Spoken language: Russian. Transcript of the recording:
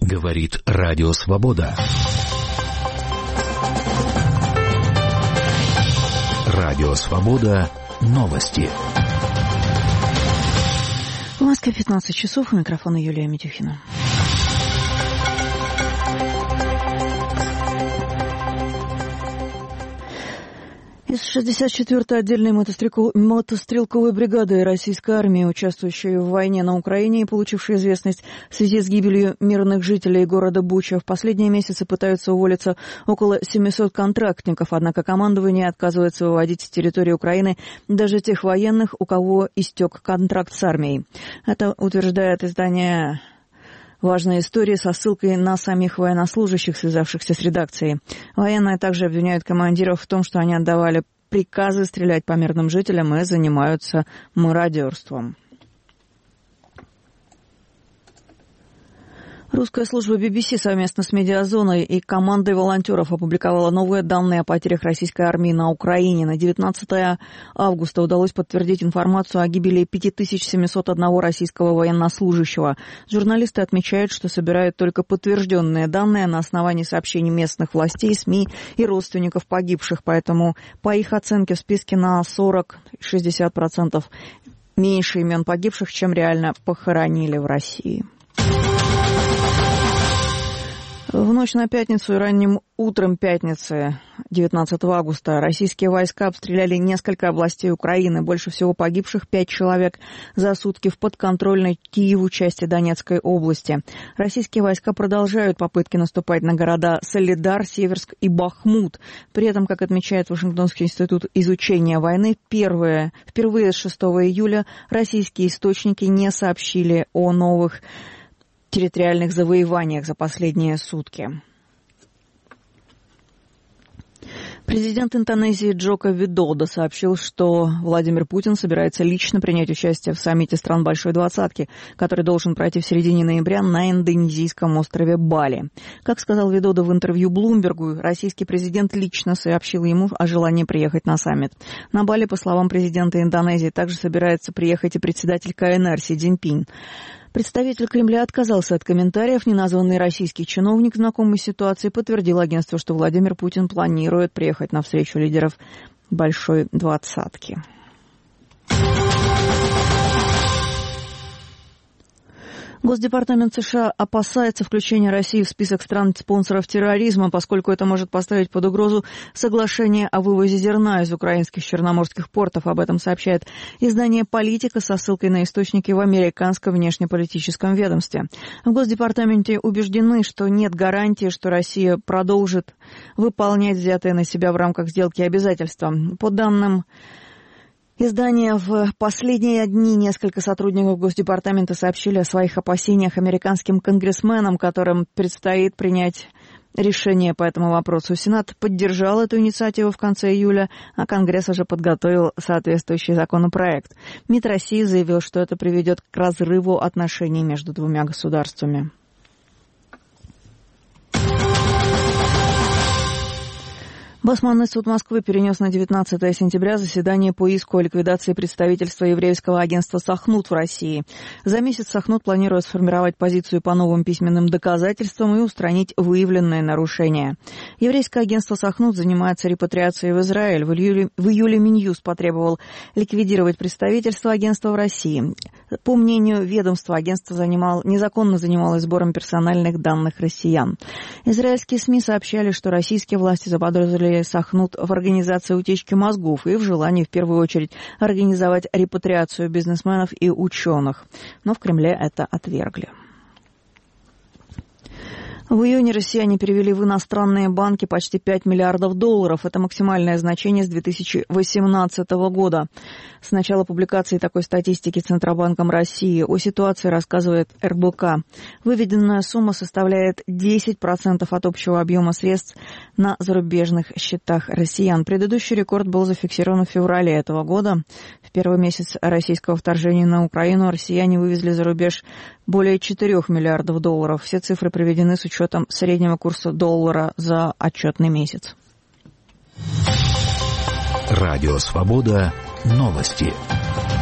Говорит Радио Свобода. Радио Свобода. Новости. В Москве 15 часов. У микрофона Юлия Митюхина. Из 64-й отдельной мотострелковой бригады российской армии, участвующей в войне на Украине и получившей известность в связи с гибелью мирных жителей города Буча, в последние месяцы пытаются уволиться около 700 контрактников, однако командование отказывается выводить с территории Украины даже тех военных, у кого истек контракт с армией. Это утверждает издание «Важная история» со ссылкой на самих военнослужащих, связавшихся с редакцией. Военные также обвиняют командиров в том, что они отдавали приказы стрелять по мирным жителям и занимаются мародерством. Русская служба BBC совместно с «Медиазоной» и командой волонтеров опубликовала новые данные о потерях российской армии на Украине. На 19 августа удалось подтвердить информацию о гибели 5701 российского военнослужащего. Журналисты отмечают, что собирают только подтвержденные данные на основании сообщений местных властей, СМИ и родственников погибших. Поэтому, по их оценке, в списке на 40-60% меньше имен погибших, чем реально похоронили в России. В ночь на пятницу и ранним утром пятницы, 19 августа, российские войска обстреляли несколько областей Украины. Больше всего погибших 5 человек за сутки в подконтрольной Киеву части Донецкой области. Российские войска продолжают попытки наступать на города Солидар, Северск и Бахмут. При этом, как отмечает Вашингтонский институт изучения войны, впервые с 6 июля российские источники не сообщили о новых территориальных завоеваниях за последние сутки. Президент Индонезии Джоко Видодо сообщил, что Владимир Путин собирается лично принять участие в саммите стран Большой Двадцатки, который должен пройти в середине ноября на индонезийском острове Бали. Как сказал Видодо в интервью Блумбергу, российский президент лично сообщил ему о желании приехать на саммит. На Бали, по словам президента Индонезии, также собирается приехать и председатель КНР Си Цзиньпин. Представитель Кремля отказался от комментариев. Неназванный российский чиновник, знакомый с ситуацией, подтвердил агентству, что Владимир Путин планирует приехать на встречу лидеров Большой Двадцатки. Госдепартамент США опасается включения России в список стран-спонсоров терроризма, поскольку это может поставить под угрозу соглашение о вывозе зерна из украинских черноморских портов. Об этом сообщает издание «Политика» со ссылкой на источники в американском внешнеполитическом ведомстве. В Госдепартаменте убеждены, что нет гарантии, что Россия продолжит выполнять взятые на себя в рамках сделки обязательства. По данным издания, в последние дни несколько сотрудников Госдепартамента сообщили о своих опасениях американским конгрессменам, которым предстоит принять решение по этому вопросу. Сенат поддержал эту инициативу в конце июля, а Конгресс уже подготовил соответствующий законопроект. МИД России заявил, что это приведет к разрыву отношений между двумя государствами. Басманный суд Москвы перенес на 19 сентября заседание по иску о ликвидации представительства еврейского агентства «Сахнут» в России. За месяц «Сахнут» планирует сформировать позицию по новым письменным доказательствам и устранить выявленные нарушения. Еврейское агентство «Сахнут» занимается репатриацией в Израиль. В июле Минюст потребовал ликвидировать представительство агентства в России. По мнению ведомства, агентство незаконно занималось сбором персональных данных россиян. Израильские СМИ сообщали, что российские власти заподозрили Сахнут в организации утечки мозгов и в желании в первую очередь организовать репатриацию бизнесменов и ученых. Но в Кремле это отвергли. В июне россияне перевели в иностранные банки почти 5 миллиардов долларов. Это максимальное значение с 2018 года. С начала публикации такой статистики Центробанком России о ситуации рассказывает РБК. Выведенная сумма составляет 10% от общего объема средств на зарубежных счетах россиян. Предыдущий рекорд был зафиксирован в феврале этого года. В первый месяц российского вторжения на Украину россияне вывезли за рубеж более 4 миллиардов долларов. Все цифры приведены с учетом среднего курса доллара за отчетный месяц. Радио Свобода. Новости.